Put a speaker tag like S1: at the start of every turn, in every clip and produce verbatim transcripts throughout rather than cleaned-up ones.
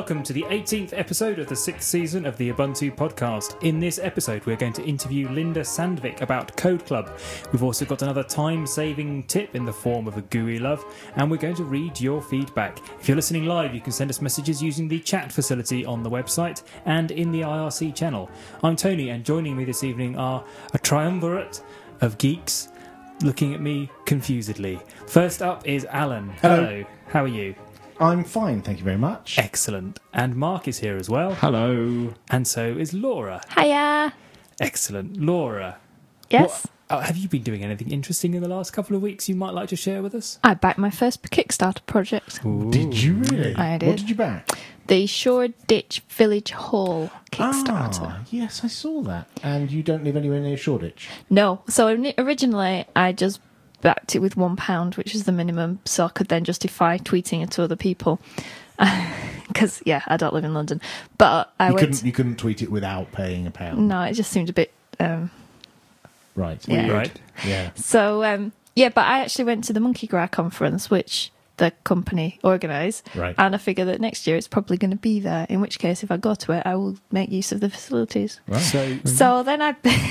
S1: Welcome to the eighteenth episode of the sixth season of the Ubuntu podcast. In this episode, we're going to interview Linda Sandvik about Code Club. We've also got another time-saving tip in the form of a G U I love, and we're going to read your feedback. If you're listening live, you can send us messages using the chat facility on the website and in the I R C channel. I'm Tony, and joining me this evening are a triumvirate of geeks looking at me confusedly. First up is Alan.
S2: Hello.
S1: Hello. How are you?
S2: I'm fine, thank you very much.
S1: Excellent. And Mark is here as well.
S3: Hello.
S1: And so is Laura.
S4: Hiya.
S1: Excellent. Laura.
S4: Yes.
S1: What, uh, have you been doing anything interesting in the last couple of weeks you might like to share with us?
S4: I backed my first Kickstarter project.
S1: Ooh.
S2: Did you really?
S4: I did.
S2: What did you back?
S4: The Shoreditch Village Hall Kickstarter.
S2: Ah, yes, I saw that. And you don't live anywhere near Shoreditch?
S4: No. So ori- originally I just backed it with one pound, which is the minimum, so I could then justify tweeting it to other people. Because, yeah, I don't live in London. But I
S2: you
S4: went...
S2: Couldn't, you couldn't tweet it without paying a pound?
S4: No, it just seemed a bit... Um,
S2: Right.
S4: Yeah.
S2: Weird.
S1: Right.
S2: Yeah.
S4: so, um, yeah, but I actually went to the Monkey Gra conference, which the company organised.
S2: Right.
S4: And I figure that next year it's probably going to be there, in which case if I go to it I will make use of the facilities.
S2: Right.
S1: So,
S4: So then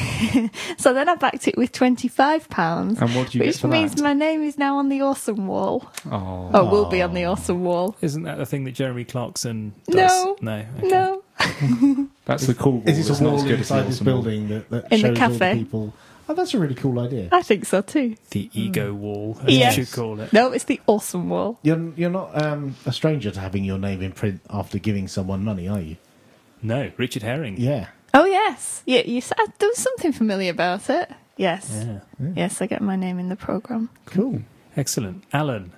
S4: I so then I backed it with twenty-five pounds,
S3: And what did you
S4: which
S3: get for
S4: means
S3: that?
S4: my name is now on the awesome wall.
S3: Oh.
S4: Oh, will be on the awesome wall.
S1: isn't that the thing that Jeremy Clarkson does?
S4: No.
S1: No. Okay.
S4: No.
S3: That's the cool wall.
S2: Is it
S3: It's
S2: a
S3: not
S2: wall
S3: as good as the
S2: inside this
S3: awesome wall.
S2: building that, that
S4: In the
S2: shows all the
S4: cafe.
S2: people? Oh, that's a really cool idea.
S4: I think so too.
S1: The ego wall, as
S4: Yes.
S1: you should call it.
S4: No, it's the awesome wall.
S2: You're, you're not um, a stranger to having your name in print after giving someone money, are you?
S1: No, Richard Herring.
S2: Yeah.
S4: Oh yes. Yeah, you said there was something familiar about it. Yes.
S1: Yeah.
S4: Yes, I get my name in the programme.
S2: Cool.
S1: Excellent. Alan.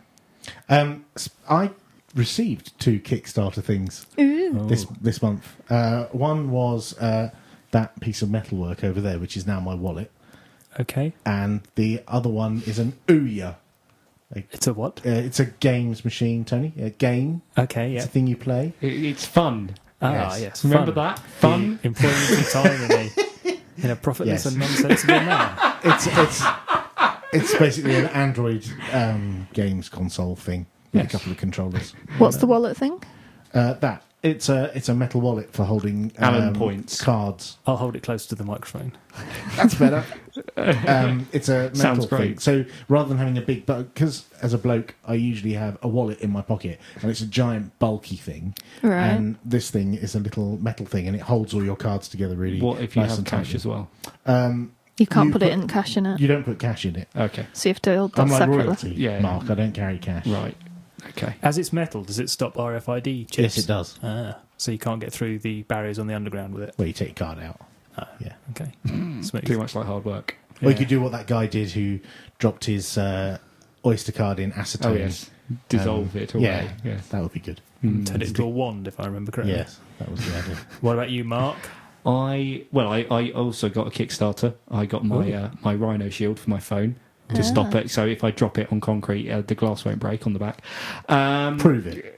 S2: Um, s- I received two Kickstarter things
S4: Ooh.
S2: this this month. Uh, one was uh, that piece of metalwork over there, which is now my wallet.
S1: Okay.
S2: And the other one is an Ouya.
S1: It's a what?
S2: Uh, it's a games machine, Tony. A game.
S1: Okay,
S2: It's
S1: yeah.
S2: a thing you play.
S3: It, it's fun.
S1: Ah,
S2: Yes.
S1: yes.
S3: Remember
S1: fun.
S3: that? Fun.
S1: The employment of time in a, in a profitless
S2: Yes.
S1: and nonsensical manner.
S2: It's it's it's basically an Android um, games console thing with
S3: Yes.
S2: a couple of controllers.
S4: What's the wallet thing?
S2: Uh, that it's a it's a metal wallet for holding
S3: Allen
S2: um,
S3: points.
S2: cards.
S1: I'll hold it close to the microphone.
S2: That's better. um, it's a metal
S3: Sounds
S2: thing.
S3: great.
S2: So rather than having a big, because as a bloke, I usually have a wallet in my pocket, and it's a giant bulky thing.
S4: Right.
S2: And this thing is a little metal thing, and it holds all your cards together really.
S3: What if you
S2: nice
S3: have
S2: and
S3: cash
S2: tightly.
S3: as well?
S2: Um,
S4: You can't
S2: you
S4: put, it
S2: put-
S4: in cash in it.
S2: you don't put cash in it.
S3: Okay.
S4: So you have to hold that
S2: Unlike
S4: separately.
S2: royalty,
S3: Yeah.
S2: Mark, I don't carry cash.
S3: Right. Okay.
S1: As it's metal, does it stop R F I D chips?
S2: Yes, it does.
S1: Ah, so you can't get through the barriers on the underground with it.
S2: Well, you take your card out.
S1: Ah,
S2: Yeah.
S1: Okay.
S3: Too
S1: Smooth.
S3: much like hard work.
S2: Or you
S1: Yeah.
S2: could do what that guy did who dropped his uh, Oyster card in acetone.
S3: Oh yes. Dissolve
S2: Um,
S3: it away.
S2: yeah.
S3: Yes.
S2: That would be good.
S3: Mm.
S1: Turn it into a wand, if I remember correctly.
S2: Yes, that was the idea.
S1: What about you, Mark?
S3: I well, I, I also got a Kickstarter. I got my
S1: Ooh.
S3: uh, my Rhino shield for my phone to stop
S4: Ah.
S3: it. So if I drop it on concrete, uh, the glass won't break on the back. Um,
S2: Prove it.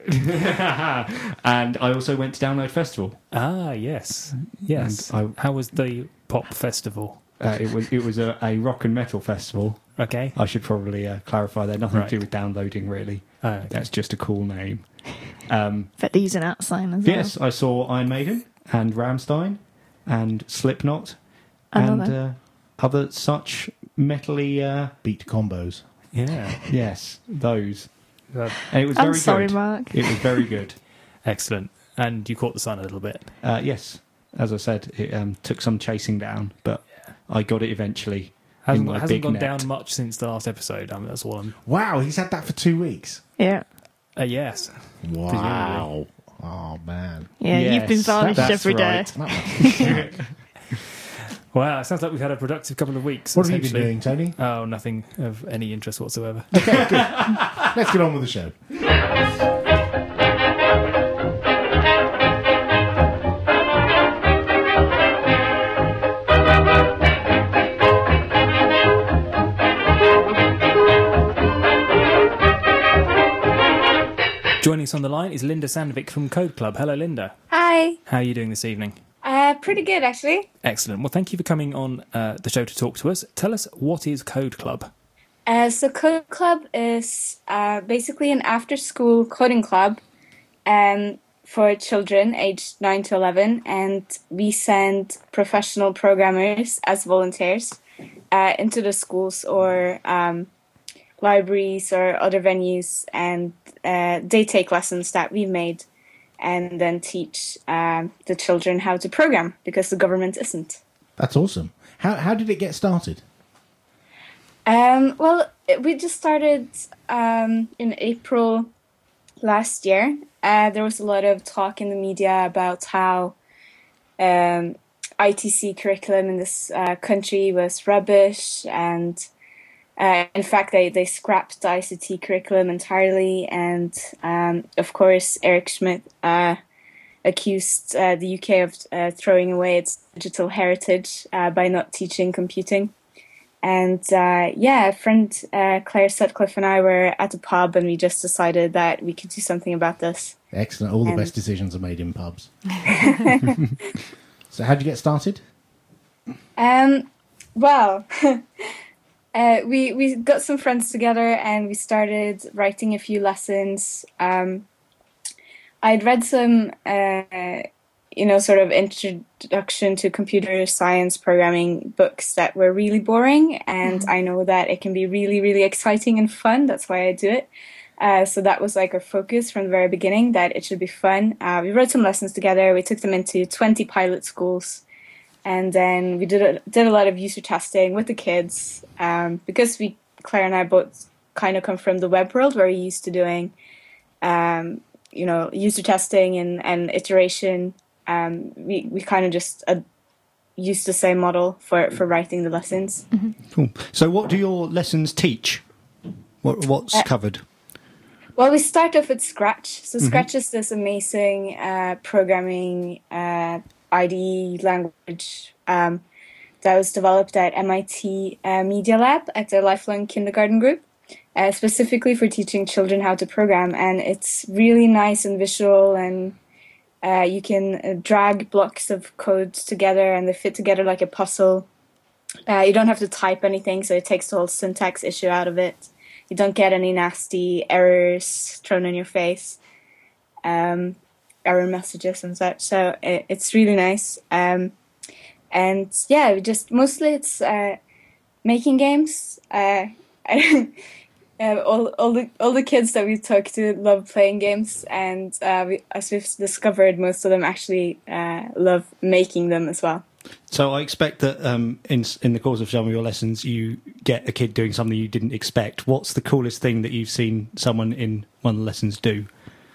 S3: and I also went to Download Festival.
S1: Ah, yes. Yes.
S3: And
S1: How was the pop festival?
S3: Uh, it was it was a, a rock and metal festival.
S1: Okay.
S3: I should probably uh, clarify that. Nothing
S1: Right.
S3: to do with downloading, really.
S1: Oh, okay.
S3: That's just a cool name. Um,
S4: But these an out sign as well.
S3: yes, I saw Iron Maiden and Rammstein and Slipknot
S4: Another.
S3: and uh, other such metally. Uh,
S2: Beat combos.
S1: Yeah.
S3: yes, those.
S1: Uh,
S3: And it was
S4: I'm
S3: very
S4: sorry,
S3: good.
S4: Mark.
S3: It was very good.
S1: excellent. And you caught the sun a little bit.
S3: Uh, yes, as I said, it um, took some chasing down, but I got it eventually.
S1: Hasn't,
S3: my
S1: hasn't
S3: big
S1: gone
S3: net.
S1: down much since the last episode. I mean, that's all I'm...
S2: Wow, he's had that for two weeks.
S4: Yeah.
S1: Uh, yes.
S2: Wow. Oh, man.
S4: Yeah, you've been
S3: Yes,
S4: varnished
S3: that's
S4: every day.
S3: right.
S2: That was-
S1: Wow, it sounds like we've had a productive couple of weeks.
S2: what have you been
S1: essentially.
S2: doing, Tony?
S1: Oh, nothing of any interest whatsoever.
S2: Okay, good. Let's get on with the show.
S1: Joining us on the line is Linda Sandvik from Code Club. Hello, Linda.
S5: Hi.
S1: How are you doing this evening?
S5: Uh, pretty good, actually.
S1: Excellent. Well, thank you for coming on uh, the show to talk to us. Tell us, what is Code Club?
S5: Uh, so Code Club is uh, basically an after-school coding club. Um, for children aged nine to eleven, and we send professional programmers as volunteers uh, into the schools or um, libraries or other venues, and uh, they take lessons that we've made and then teach um, the children how to program, because the government isn't.
S2: That's awesome. How how did it get started?
S5: Um, well, it- we just started um, in April last year. Uh, there was a lot of talk in the media about how um, I T C curriculum in this uh, country was rubbish, and uh, in fact, they, they scrapped the I C T curriculum entirely. And um, of course, Eric Schmidt uh, accused uh, the U K of uh, throwing away its digital heritage uh, by not teaching computing. And uh, yeah, a friend, uh, Claire Sutcliffe, and I were at a pub, and we just decided that we could do something about this.
S2: Excellent. All the
S5: And-
S2: best decisions are made in pubs. So how did you get started?
S5: Um, well, uh, we we got some friends together and we started writing a few lessons. Um, I'd read some, uh, you know, sort of introduction to computer science programming books that were really boring, and I know that it can be really, really exciting and fun. That's why I do it. Uh, so that was like our focus from the very beginning, that it should be fun. Uh, we wrote some lessons together. We took them into twenty pilot schools. And then we did a, did a lot of user testing with the kids, um, because we, Claire and I both kind of come from the web world, where we're used to doing, um, you know, user testing and, and iteration. Um, we, we kind of just uh, used the same model for, for writing the lessons.
S3: Cool. So what do your lessons teach? What, what's
S5: Uh,
S3: covered?
S5: Well, we start off with Scratch. So Scratch is this amazing uh, programming uh, I D E language um, that was developed at M I T uh, Media Lab at their Lifelong Kindergarten group, uh, specifically for teaching children how to program. And it's really nice and visual, and uh, you can uh, drag blocks of code together, and they fit together like a puzzle. Uh, you don't have to type anything, so it takes the whole syntax issue out of it. You don't get any nasty errors thrown in your face, um, error messages and such. So it, it's really nice. Um, and yeah, we just mostly it's uh, making games. Uh, I, uh, all all the all the kids that we talk to love playing games, and uh, we, as we've discovered, most of them actually uh, love making them as well.
S3: So I expect that um, in in the course of some of your lessons, you get a kid doing something you didn't expect. What's the coolest thing that you've seen someone in one of the lessons do?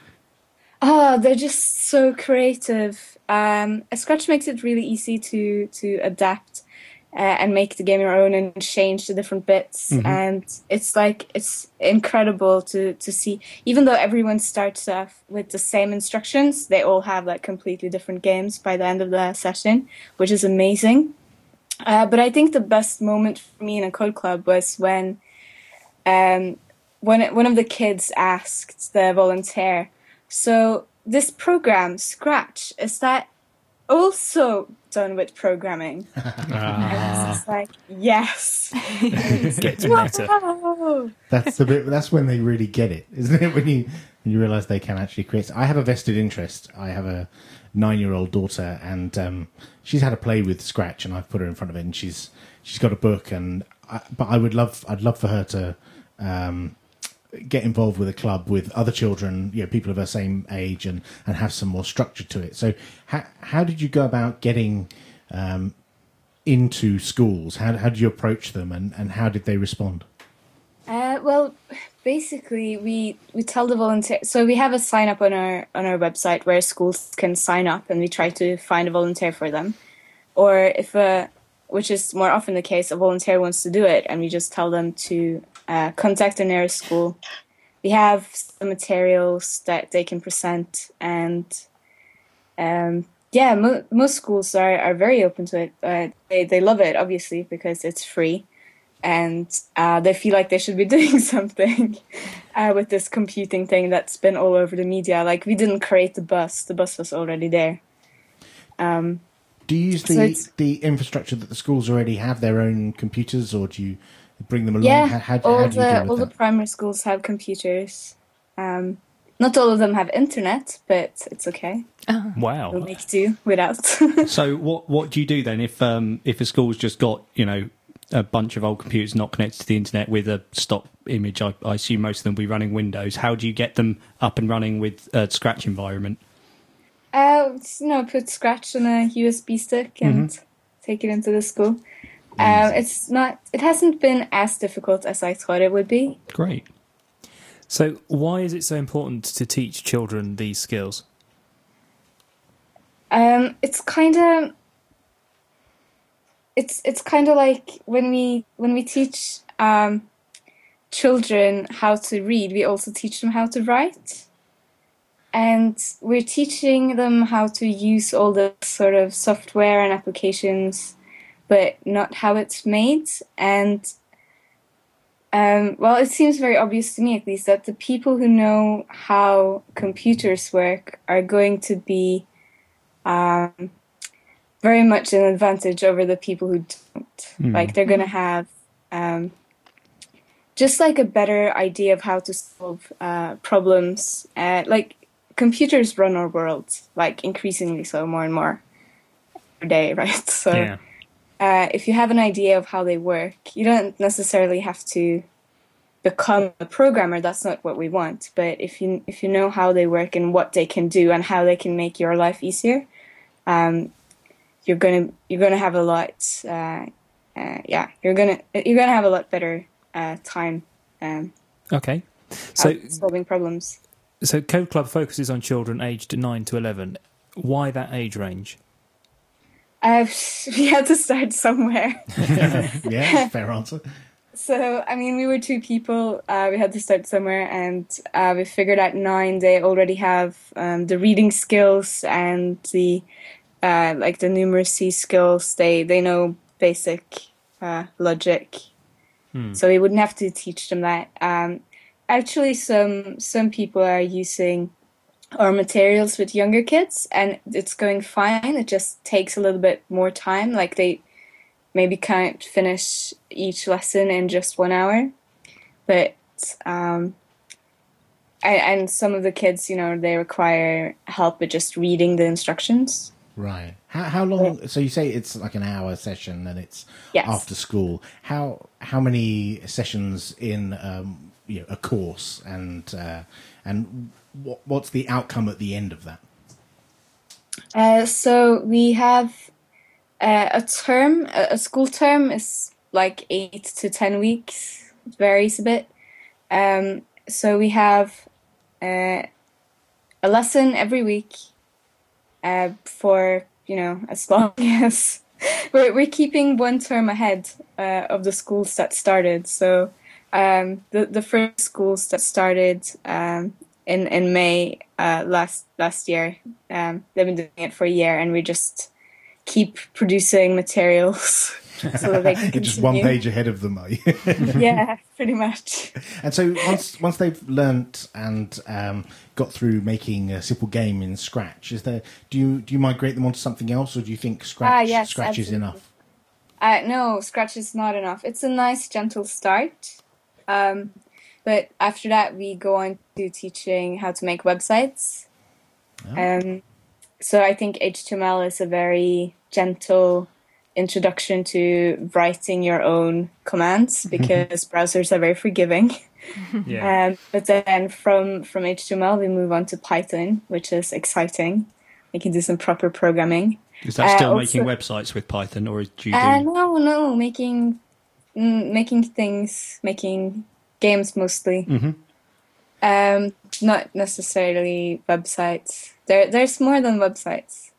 S5: Oh, they're just so creative. Um, Scratch makes it really easy to to adapt uh, and make the game your own and change the different bits.
S3: Mhm.
S5: And it's like it's incredible to to see. Even though everyone starts off with the same instructions, they all have like completely different games by the end of the session, which is amazing. Uh, but I think the best moment for me in a code club was when um, when one of the kids asked the volunteer, "So this program, Scratch, is that also done with programming?" And it's like, yes.
S1: Get to meta.
S5: Wow.
S2: That's the bit. That's when they really get it, isn't it? When you when you realise they can actually create. I have a vested interest. I have a nine-year-old daughter, and um, she's had a play with Scratch, and I've put her in front of it, and she's she's got a book, and I, but I would love I'd love for her to um, get involved with a club with other children, you know, people of her same age, and, and have some more structure to it. So, how how did you go about getting um, into schools? How how did you approach them, and, and how did they respond?
S5: Uh, well, basically, we, we tell the volunteer. So we have a sign up on our on our website where schools can sign up, and we try to find a volunteer for them. Or if a, which is more often the case, a volunteer wants to do it, and we just tell them to uh, contact their nearest school. We have some materials that they can present, and um, yeah, mo- most schools are, are very open to it. Uh, they they love it, obviously, because it's free. And uh, they feel like they should be doing something uh, with this computing thing that's been all over the media. Like, we didn't create the bus; the bus was already there. Um,
S2: Do you use
S5: So
S2: the
S5: it's-
S2: the infrastructure that the schools already have, their own computers, or do you bring them along?
S5: yeah,
S2: how, how,
S5: all
S2: how do you
S5: the
S2: deal
S5: all
S2: with
S5: the
S2: that?
S5: primary schools have computers. Um, not all of them have internet, but it's okay.
S1: Wow.
S5: We'll make do without.
S3: So what what do you do then if um, if a school's just got, you know, a bunch of old computers not connected to the internet with a stock image? I, I assume most of them will be running Windows. How do you get them up and running with a Scratch environment?
S5: Uh, you know, put Scratch on a U S B stick and mm-hmm. take it into the school. Um, it's not. It hasn't been as difficult as I thought it would be.
S3: Great.
S1: So, why is it so important to teach children these skills?
S5: Um, it's kind of. It's it's kind of like when we when we teach um, children how to read, we also teach them how to write. And we're teaching them how to use all the sort of software and applications, but not how it's made. And, um, well, it seems very obvious to me, at least, that the people who know how computers work are going to be um, very much an advantage over the people who don't. Mm. Like, they're going to have um, just, like, a better idea of how to solve uh, problems. Uh, like, computers run our world, like, increasingly so, more and more every day, right? So yeah. uh, if you have an idea of how they work, you don't necessarily have to become a programmer. That's not what we want. But if you if you know how they work and what they can do and how they can make your life easier, um, you're gonna you're gonna have a lot. Uh, uh, yeah, you're gonna you're gonna have a lot better uh, time. Um,
S1: okay, so
S5: solving problems.
S1: So Code Club focuses on children aged nine to eleven. Why that age range?
S5: Uh, we had to start somewhere.
S2: Yeah, fair answer.
S5: So, I mean, we were two people. Uh, we had to start somewhere, and uh, we figured at nine they already have um, the reading skills and the uh, like the numeracy skills. They they know basic uh, logic, hmm. so we wouldn't have to teach them that. Um, Actually, some some people are using our materials with younger kids, and it's going fine. It just takes a little bit more time. Like, they maybe can't finish each lesson in just one hour. But, um, and, and some of the kids, you know, they require help with just reading the instructions.
S2: Right. How how long? So you say it's like an hour session, and it's
S5: yes.
S2: after school. How how many sessions in um, you know, a course, and uh, and what what's the outcome at the end of that?
S5: Uh, so we have uh, a term. A school term is like eight to ten weeks. It varies a bit. Um, so we have uh, a lesson every week uh, for, you know, as long as we're we're keeping one term ahead uh, of the schools that started. So. Um, the the first schools that started um, in in May uh, last last year, um, they've been doing it for a year, and we just keep producing materials so that they can continue.
S2: Just one page ahead of them, are you?
S5: Yeah, pretty much.
S2: And so once once they've learnt and um, got through making a simple game in Scratch, is there do you do you migrate them onto something else, or do you think Scratch
S5: ah, yes,
S2: Scratch
S5: absolutely.
S2: is enough?
S5: Uh, no, Scratch is not enough. It's a nice, gentle start. Um, but after that, we go on to teaching how to make websites. Oh. Um, so I think H T M L is a very gentle introduction to writing your own commands, because browsers are very forgiving. Yeah. Um, but then from, from H T M L, we move on to Python, which is exciting. We can do some proper programming.
S3: Is that still
S5: uh,
S3: making
S5: also,
S3: websites with Python, or do you do...
S5: Uh, no, no, making... Mm, making things, making games mostly.
S3: Mm-hmm.
S5: Um, not necessarily websites. There, there's more than websites.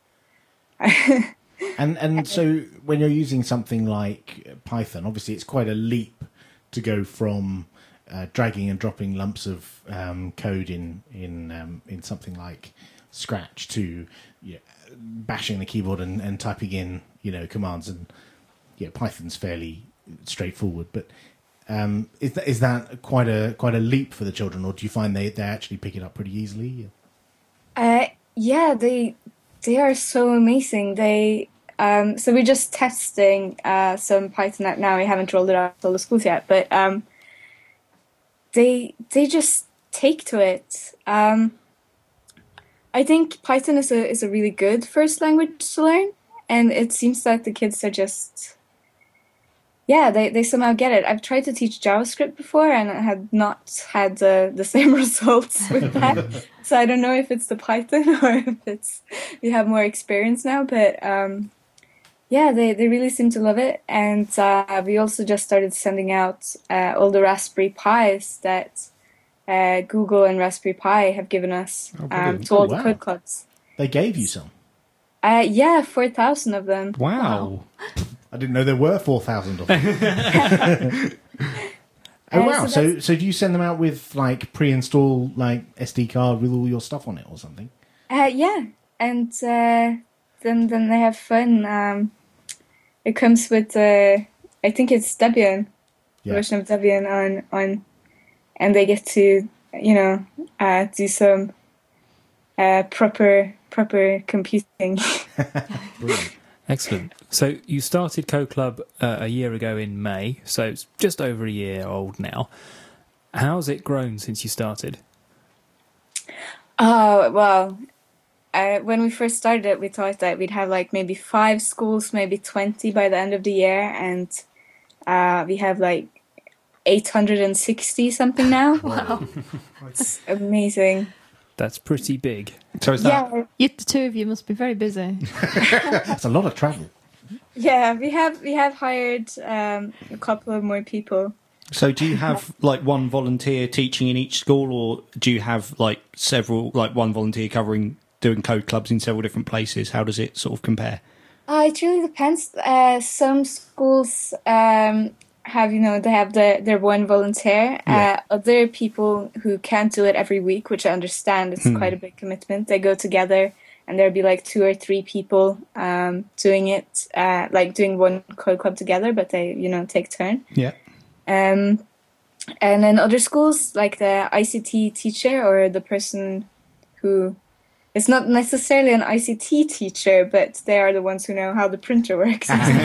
S2: and and so when you're using something like Python, obviously it's quite a leap to go from uh, dragging and dropping lumps of um, code in in um, in something like Scratch to you know, bashing the keyboard and, and typing in you know commands. And yeah, Python's fairly straightforward, but um, is that is that quite a quite a leap for the children, or do you find they, they actually pick it up pretty easily?
S5: Uh, yeah, they they are so amazing. They um, so we're just testing uh, some Python app now. We haven't rolled it out to all the schools yet, but um, they they just take to it. Um, I think Python is a is a really good first language to learn, and it seems that the kids are just, yeah, they, they somehow get it. I've tried to teach JavaScript before, and I had not had the the same results with that. So I don't know if it's the Python or if it's we have more experience now, but um, yeah, they, they really seem to love it. And uh, we also just started sending out uh, all the Raspberry Pis that uh, Google and Raspberry Pi have given us
S3: Oh,
S5: um,
S3: brilliant.
S5: to all
S2: Oh,
S5: the
S2: wow.
S5: code clubs.
S2: They gave you some.
S5: Uh, yeah, four thousand of them.
S3: Wow.
S2: I didn't know there were four thousand of them. Oh
S5: Uh,
S2: wow!
S5: so
S2: So, so do you send them out with like pre-installed like S D card with all your stuff on it or something?
S5: Uh, yeah, and uh, then then they have fun. Um, it comes with uh, I think it's Debian,
S2: Yeah.
S5: version of Debian on on, and they get to you know uh, do some uh, proper proper computing.
S2: Brilliant.
S1: Excellent. So you started Code Club uh, a year ago in May, so it's just over a year old now. How's it grown since you started?
S5: Oh well, uh, when we first started it, we thought that we'd have like maybe five schools, maybe twenty by the end of the year, and uh, we have like eight hundred and sixty something now.
S4: Wow.
S5: It's amazing.
S1: That's pretty big.
S3: So is that
S5: Yeah,
S4: You, the two of you must be very busy.
S2: That's a lot of travel.
S5: yeah. We have we have hired um, a couple of more people.
S3: so? Do you have like one volunteer teaching in each school, or do you have like several, like one volunteer covering doing code clubs in several different places? How does it sort of compare?
S5: Uh, it really depends. Uh, some schools um, have, you know, they have the, their one volunteer.
S3: Yeah.
S5: Uh, other people who can't do it every week, which I understand, it's
S3: Hmm.
S5: quite a big commitment. They go together, and there'll be like two or three people um, doing it, uh, like doing one code club together, but they, you know, take turn.
S3: Yeah.
S5: Um, and then other schools, like the I C T teacher or the person who is not necessarily an I C T teacher, but they are the ones who know how the printer works.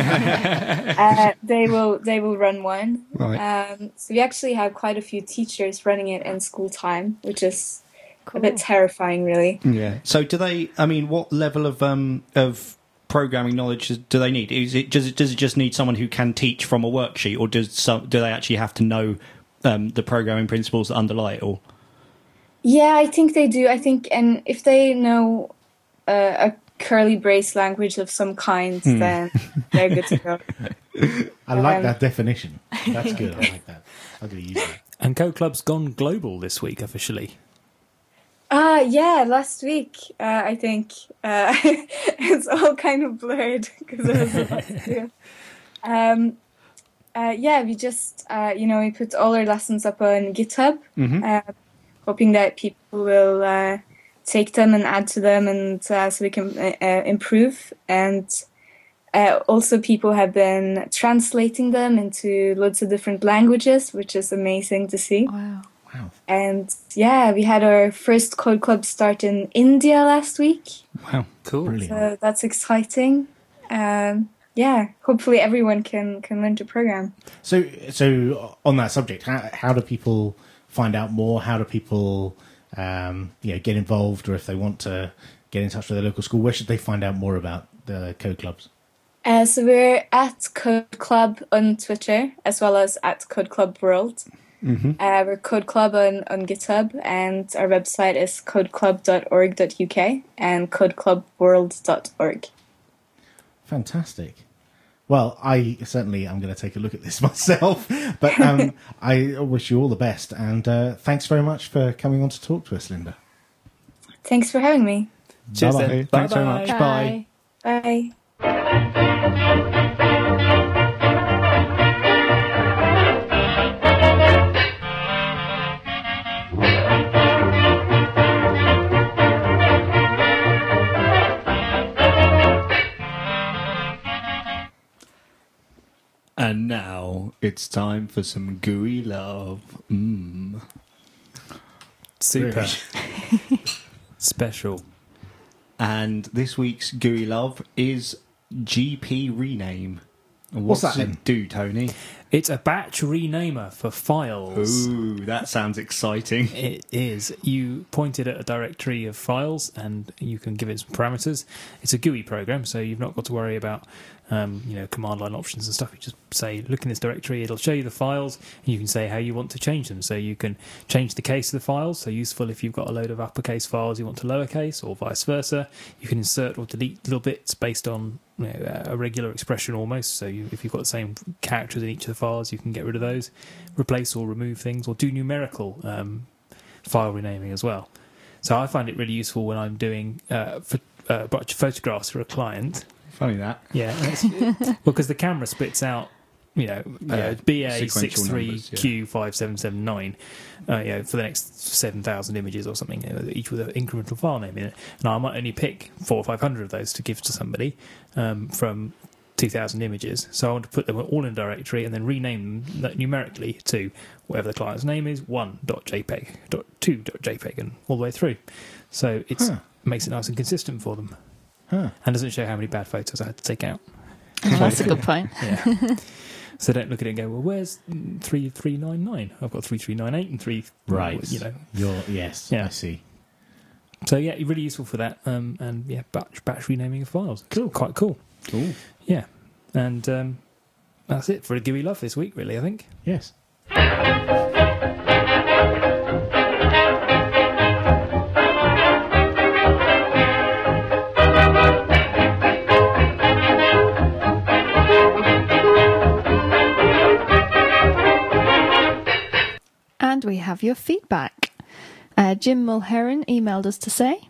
S5: uh, they will they will run one.
S3: Right.
S5: Um, so we actually have quite a few teachers running it in school time, which is
S4: Cool.
S5: a bit terrifying, really.
S3: Yeah. So do they? I mean, what level of um of programming knowledge do they need? Is it does it does it just need someone who can teach from a worksheet, or does some do they actually have to know um, the programming principles that underlie it all?
S5: Yeah, I think they do. I think, and if they know uh, a curly brace language of some kind, then they're good to go.
S2: I like
S5: Um,
S2: that definition. That's good. I like that. I'm going to use that.
S1: And Code Club's gone global this week officially.
S5: Uh, yeah, last week, uh, I think. Uh, it's all kind of blurred because there was a lot to do. Um, uh, yeah, we just, uh, you know, we put all our lessons up on GitHub,
S3: Mhm.
S5: uh, hoping that people will uh, take them and add to them, and uh, so we can uh, uh, improve. And uh, also people have been translating them into loads of different languages, which is amazing to see.
S4: Wow.
S2: Wow.
S5: And yeah, we had our first code club start in India last week.
S3: Wow.
S1: Cool.
S2: Brilliant.
S5: So that's exciting. Um, yeah, hopefully everyone can, can learn to program.
S2: So, so on that subject, how, how do people find out more? How do people, um, you know, get involved, or if they want to get in touch with their local school, where should they find out more about the code clubs?
S5: Uh, so we're at Code Club on Twitter, as well as at Code Club World.
S3: Mm-hmm.
S5: Uh, we're Code Club on, on GitHub, and our website is codeclub dot org dot U K and codeclubworld dot org.
S2: Fantastic. Well, I certainly am going to take a look at this myself, but um, I wish you all the best, and uh, thanks very much for coming on to talk to us, Linda.
S5: Thanks for having me.
S1: Cheers
S2: Bye-bye.
S1: then.
S3: Thanks very
S1: Bye-bye.
S3: much. Bye.
S5: Bye.
S3: And now it's time for some gooey love. Mmm.
S1: Super.
S2: Really?
S1: Special.
S3: And this week's gooey love is G P rename. And
S2: What's
S3: What's
S2: that
S3: it
S2: then?
S3: do, Tony?
S1: It's a batch renamer for files.
S3: Ooh, that sounds exciting.
S1: It is. You pointed at a directory of files and you can give it some parameters. It's a G U I program, so you've not got to worry about um, you know, command line options and stuff. You just say, look in this directory, it'll show you the files, and you can say how you want to change them. So you can change the case of the files, so useful if you've got a load of uppercase files you want to lowercase, or vice versa. You can insert or delete little bits based on, you know, a regular expression almost. So you, if you've got the same characters in each of the files, you can get rid of those, replace or remove things, or do numerical um, file renaming as well. So I find it really useful when I'm doing uh, ph- uh, photographs for a client.
S3: Funny that.
S1: Yeah, well, because the camera spits out, you know, uh,
S3: Yeah,
S1: B A
S3: sequential
S1: six three
S3: numbers, yeah.
S1: Q five seven seven nine, uh, you know, for the next seven thousand images or something, you know, each with an incremental file name in it. And I might only pick four or five hundred of those to give to somebody um, from two thousand images. So I want to put them all in a directory and then rename them numerically to whatever the client's name is, one dot J P E G, two dot J P E G, and all the way through. So it
S2: Huh.
S1: makes it nice and consistent for them.
S2: Huh.
S1: And doesn't show how many bad photos I had to take out.
S4: Oh, that's a good point.
S1: Yeah. So don't look at it and go, well, where's three three nine nine? I've got three three nine eight and three.
S2: Right.
S1: You know.
S2: You're, yes,
S1: Yeah.
S2: I see.
S1: So yeah, really useful for that. Um, and yeah, batch batch renaming of files. Cool. Quite cool.
S3: Cool.
S1: Yeah. And um, that's it for a G U I Love this week, really, I think.
S2: Yes.
S4: And we have your feedback. Uh, Jim Mulheron emailed us to say,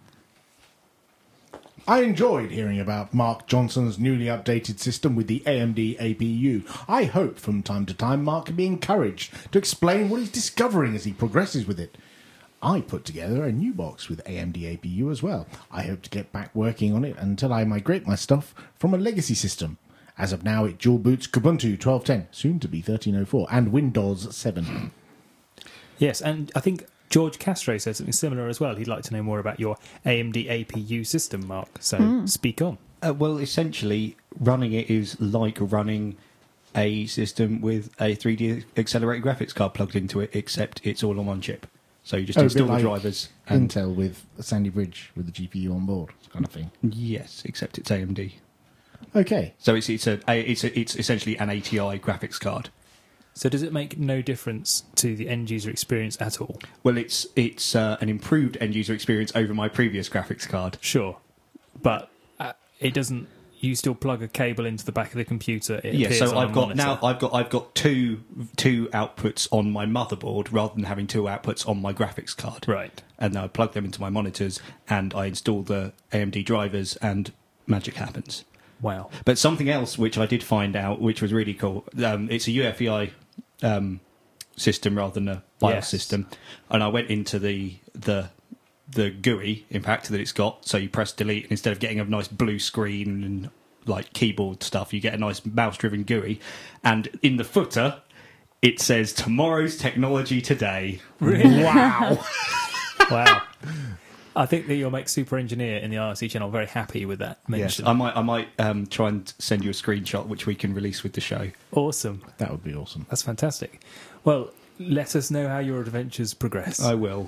S2: I enjoyed hearing about Mark Johnson's newly updated system with the A M D A P U. I hope from time to time Mark can be encouraged to explain what he's discovering as he progresses with it. I put together a new box with A M D A P U as well. I hope to get back working on it until I migrate my stuff from a legacy system. As of now, it dual boots Kubuntu twelve ten, soon to be thirteen oh four, and Windows seven.
S1: Yes, and I think George Castro said something similar as well. He'd like to know more about your A M D A P U system, Mark. So speak on.
S3: Uh, well, essentially, running it is like running a system with a three D accelerated graphics card plugged into it, except it's all on one chip. So you just
S2: Oh, a
S3: install
S2: bit
S3: the
S2: like
S3: drivers. And
S2: Intel with Sandy Bridge with the G P U on board, kind of thing.
S3: yes, except it's A M D.
S2: Okay.
S3: So it's it's a, a it's a, it's essentially an A T I graphics card.
S1: So does it make no difference to the end user experience at all?
S3: Well, it's it's uh, an improved end user experience over my previous graphics card.
S1: Sure. But uh, it doesn't... You still plug a cable into the back of the computer. It
S3: Yeah,
S1: appears
S3: so
S1: on
S3: I've
S1: a
S3: got
S1: monitor.
S3: now I've got I've got two two outputs on my motherboard rather than having two outputs on my graphics card.
S1: Right.
S3: And now I plug them into my monitors and I install the A M D drivers and magic happens.
S1: Wow.
S3: But something else which I did find out, which was really cool, um, it's a U E F I um, system rather than a BIOS
S1: Yes.
S3: system, and I went into the the the G U I, in fact, that it's got. So you press delete, and instead of getting a nice blue screen and like keyboard stuff, you get a nice mouse-driven G U I, and in the footer it says "Tomorrow's Technology Today."
S1: Really?
S3: Wow!
S1: Wow. I think that you'll make Super Engineer in the I R C channel very happy with that
S3: Yes,
S1: mention.
S3: I might I might um, try and send you a screenshot which we can release with the show.
S1: Awesome.
S2: That would be awesome.
S1: That's fantastic. Well, let us know how your adventures progress.
S3: I will.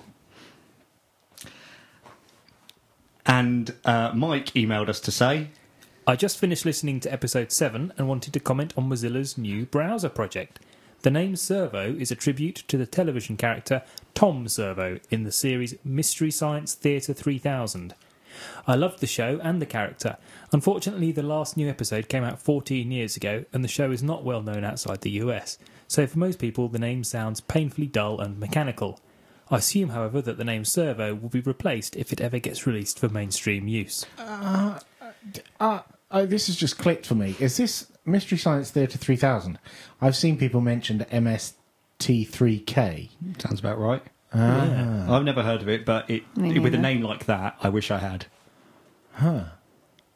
S3: And uh, Mike emailed us to say,
S1: I just finished listening to episode seven and wanted to comment on Mozilla's new browser project. The name Servo is a tribute to the television character Tom Servo in the series Mystery Science Theater three thousand. I loved the show and the character. Unfortunately, the last new episode came out fourteen years ago and the show is not well known outside the U S, so for most people the name sounds painfully dull and mechanical. I assume, however, that the name Servo will be replaced if it ever gets released for mainstream use.
S2: Uh, uh, oh, this has just clicked for me. Is this Mystery Science Theater three thousand? I've seen people mention M S T three K.
S3: sounds about right.
S2: Ah.
S3: I've never heard of it, but it,
S4: Me
S3: with a
S4: neither.
S3: name like that, I wish I had.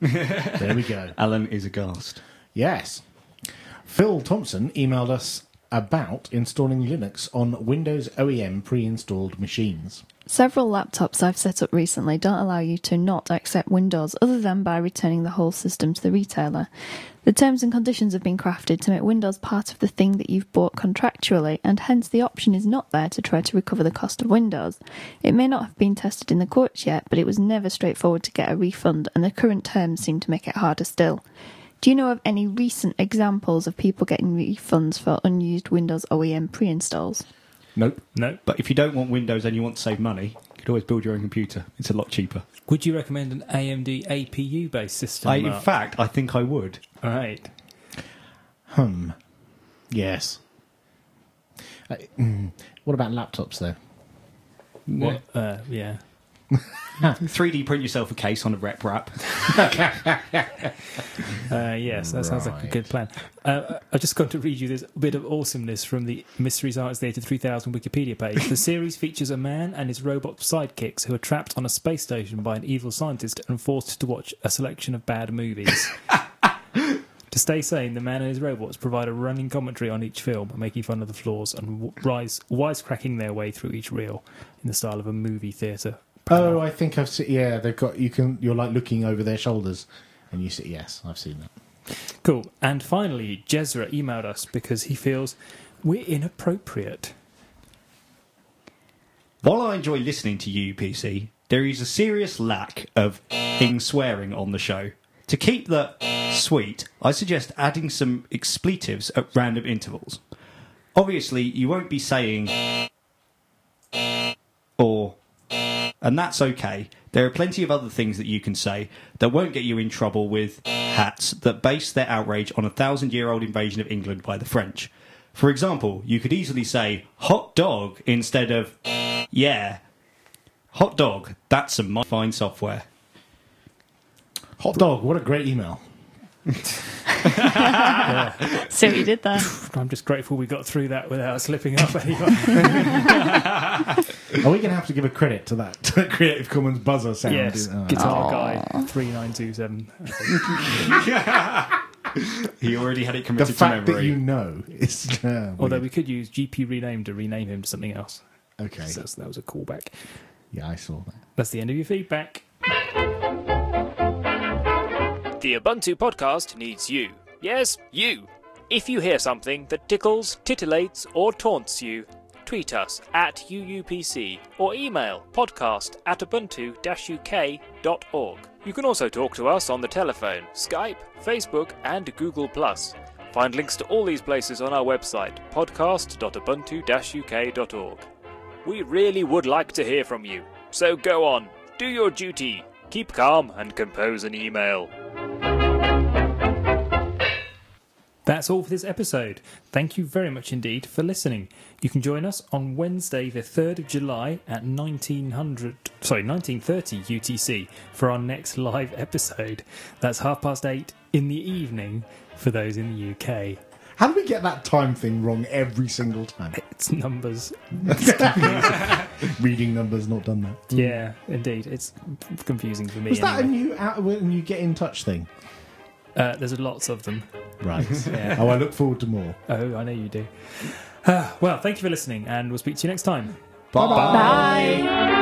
S2: There we go.
S3: Alan is aghast.
S2: Yes. Phil Thompson emailed us about installing Linux on Windows O E M pre-installed machines.
S4: Several laptops I've set up recently don't allow you to not accept Windows other than by returning the whole system to the retailer. The terms and conditions have been crafted to make Windows part of the thing that you've bought contractually, and hence the option is not there to try to recover the cost of Windows. It may not have been tested in the courts yet, but it was never straightforward to get a refund, and the current terms seem to make it harder still. Do you know of any recent examples of people getting refunds for unused Windows O E M pre-installs?
S2: Nope.
S1: No.
S3: But if you don't want Windows and you want to save money, you could always build your own computer. It's a lot cheaper.
S1: Would you recommend an A M D A P U-based system?
S3: I, in
S1: Mark?
S3: fact, I think I would.
S1: All right.
S2: Hmm. Yes. Uh, mm, what about laptops, though?
S1: What? Uh, yeah.
S3: three D print yourself a case on a rep wrap.
S1: Uh, yes, that sounds like a
S2: Right.
S1: good plan. Uh, I've just got to read you this bit of awesomeness from the Mystery Science Theatre three thousand Wikipedia page. The series features a man and his robot sidekicks who are trapped on a space station by an evil scientist and forced to watch a selection of bad movies. To stay sane, the man and his robots provide a running commentary on each film, making fun of the flaws and w- rise, wisecracking their way through each reel in the style of a movie theatre.
S2: Oh, I think I've seen. Yeah, they've got. You can. You're like looking over their shoulders, and you see. Yes, I've seen that.
S1: Cool. And finally, Jezra emailed us because he feels we're inappropriate.
S3: While I enjoy listening to U P C, there is a serious lack of ing swearing on the show. To keep the sweet, I suggest adding some expletives at random intervals. Obviously, you won't be saying or, and that's okay. There are plenty of other things that you can say that won't get you in trouble with hats that base their outrage on a thousand-year-old invasion of England by the French. For example, you could easily say hot dog instead of yeah. Hot dog, that's some fine software.
S2: Hot dog. What a great email.
S4: So you did that.
S1: I'm just grateful we got through that without slipping up anyway.
S2: Are we going to have to give a credit to that to that Creative Commons buzzer sound?
S1: Yes,
S2: Oh.
S1: Guitar Guy three nine two seven.
S3: He already had it
S2: The
S3: committed to
S2: fact
S3: memory.
S2: that you know is. Uh,
S1: Although
S2: weird.
S1: we could use G P rename to rename him to something else.
S2: Okay.
S1: So that was a callback.
S2: Yeah, I saw that.
S1: That's the end of your feedback. The Ubuntu podcast needs you. Yes, you. If you hear something that tickles, titillates, or taunts you, tweet us at U U P C or email podcast at ubuntu dash uk dot org. You can also talk to us on the telephone, Skype, Facebook, and Google plus. Find links to all these places on our website, podcast dot ubuntu dash uk dot org. We really would like to hear from you, so go on, do your duty, keep calm, and compose an email. That's all for this episode. Thank you very much indeed for listening. You can join us on Wednesday, the third of July at nineteen hundred, sorry, nineteen thirty U T C for our next live episode. That's half past eight in the evening for those in the U K.
S2: How do we get that time thing wrong every single time?
S1: It's numbers.
S2: Reading numbers, not done that.
S1: Yeah, indeed. It's confusing for me.
S2: Was that a
S1: anyway.
S2: new out when you get in touch thing?
S1: Uh, there's lots of them.
S2: Right.
S1: Yeah.
S2: Oh, I look forward to more.
S1: Oh, I know you do. Uh, well, thank you for listening, and we'll speak to you next time.
S2: Bye.
S4: Bye.